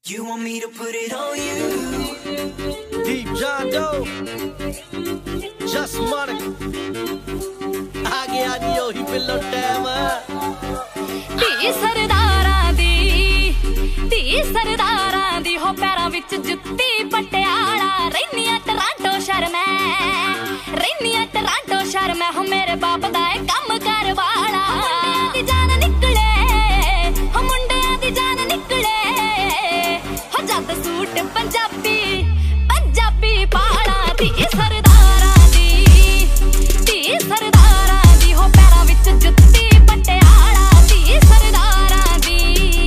You want me to put it on you? Deep John Doe, Just Money. आ गया जी ओही pillow time. धी सरदारां दी हो पैरां विच जुत्ती पटियाला। रैनिया टोरंटो शहर मैं हो मेरे बाप दा कम कर वाला। मुंडियां दी जान निकले हो, मुंडियां दी जान निकले हो जद सूट पंजाबी पाला। धी सरदारां दी हो पैरां विच जुत्ती पटियाला। धी सरदारां दी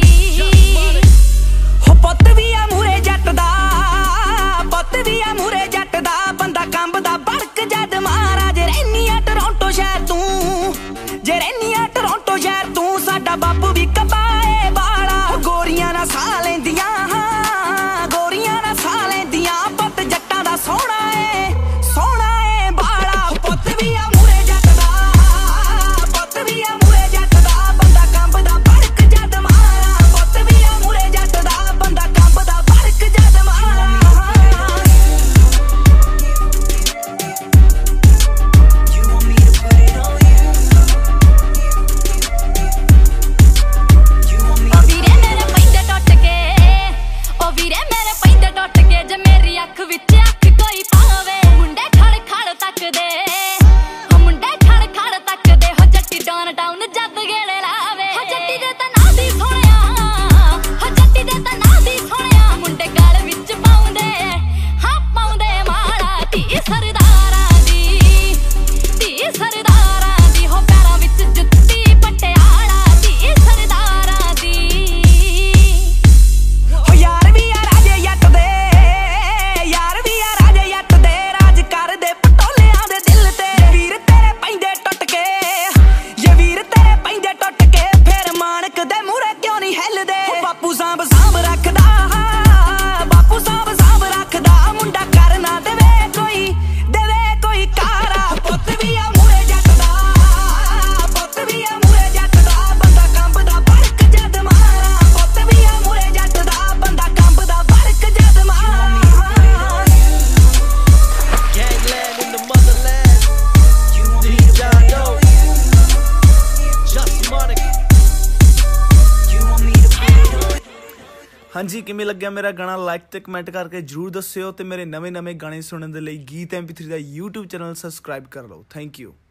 हो पुੱਤ भी आ मूरे जट दा, पुੱਤ भी आ मूरे जट दा। बंदा कंबदा बड़क जद मारा। जे रहनी आ टोरंटो शहर तू, जे रहनी आ टोरंटो शहर तू। साडा बापू भी कबाए वाला। गोरियां ना साह लैंदियां, गोरियां ना साह लैंदियां। पुੱਤ जट्टां दा सोहना है बाला। पुੱਤ भी आ मूरे जट दा, पुੱਤ भी आ मूरे जट दा। बंदा कंबदा बड़क जद मारा। पुੱਤ भी आ मूरे जट दा, बंदा कंबदा बड़क जद मारा। You want me to put it on you? You want me ओ वीरे मेरे पैंदे टुट के, ओ वीरे मेरे पैंदे टुट के। जे मेरी अख विच अख कोई पावे। मुंडे खड़ तकदे, हो मुंडे खड़ तकदे। हो जट्टी डाउन जद गेड़े लावे। हो जट्टी दे तां नां दी सोहणिया, हो जट्टी दे तां नां दी सोहणिया। मुंडे गल विच पाउंदे, हां पाउंदे माला। धी सरदारां दी हो पैरां विच जुत्ती पटियाला। धी सरदारां दी हो यार भी आ राजे जट दे, यार भी आ राजे जट दे। राज कर दे पटोलियां दे दिल ते। वीर तेरे पैंदे टुट के, ये वीर तेरे पैंदे टुट के। फिर मानक दे मूरे क्यों नहीं हिलदे? बापू सांभ रखदा, बापू सांभ रखदा। मुंडा करना देवे कोई कारा। पुੱਤ भी आ मूरे जट दा, पुੱਤ भी आ मूरे जट दा। बंदा कंबदा बड़क जद मारा। पुੱਤ भी आ मूरे जट दा, बंदा कंबदा बड़क जद मारा। Gangland in the motherland. Deep John Doe, Just Money. ਹਾਂਜੀ ਕਿਵੇਂ ਲੱਗਿਆ ਮੇਰਾ ਗਾਣਾ? ਲਾਈਕ ਤੇ ਕਮੈਂਟ ਕਰਕੇ ਜਰੂਰ ਦੱਸਿਓ ਤੇ ਮੇਰੇ ਨਵੇਂ ਗਾਣੇ ਸੁਣਨ ਦੇ ਲਈ ਗੀਤ MP3 ਦਾ YouTube ਚੈਨਲ ਸਬਸਕ੍ਰਾਈਬ ਕਰ ਲਓ। Thank you.